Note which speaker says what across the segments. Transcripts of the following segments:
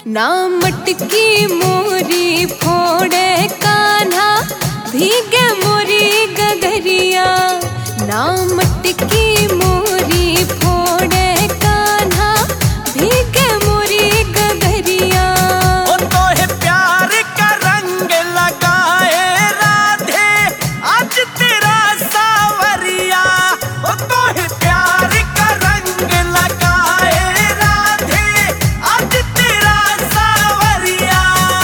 Speaker 1: ना मटकी मोरी फोड़े कान्हा, भीगे मोरी गगरिया। ना मटकी मोरी फोड़े कान्हा, भीगे मोरी गगरिया।
Speaker 2: ओ तोहे प्यार का रंग लगाए राधे, आज तेरा सावरिया। ओ तोहे प्यार का रंग लगाए राधे, आज तेरा सावरिया।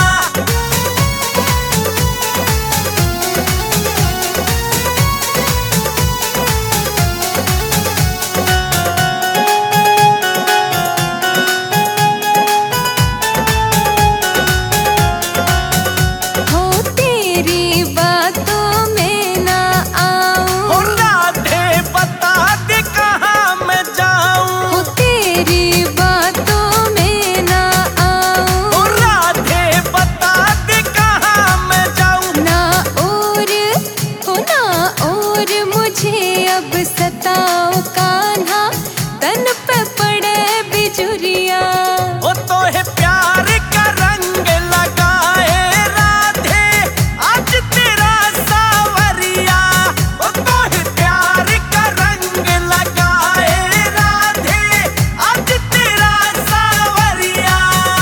Speaker 1: हो तेरी बातों में ना आऊं,
Speaker 2: ओ राधे बता दे कहाँ मैं जाऊं।
Speaker 1: हो तेरी बातों में ना आऊं।
Speaker 2: ओ राधे बता दे कहाँ मैं जाऊं।
Speaker 1: ना और हो ना और मुझे अब सताओ कान्हा, तन पे पड़े बिजुरिया।
Speaker 2: ओ तोहे प्यार का रंग लगाए राधे, आज तेरा सावरिया। ओ तोहे प्यार का रंग लगाए राधे, आज तेरा सावरिया।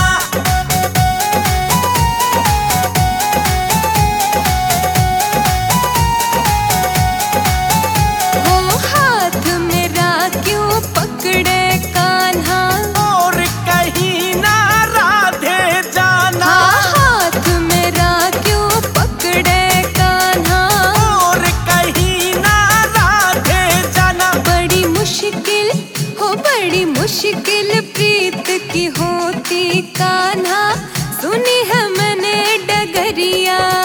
Speaker 1: हो हाथ मेरा क्यों पकड़े कान्हा,
Speaker 2: और कहीं ना राधे जाना।
Speaker 1: हाँ हाथ मेरा क्यों पकड़े कान्हा।
Speaker 2: और कहीं ना राधे जाना।
Speaker 1: बड़ी मुश्किल हो बड़ी मुश्किल प्रीत की होती कान्हा, सुनी है मैंने डगरिया।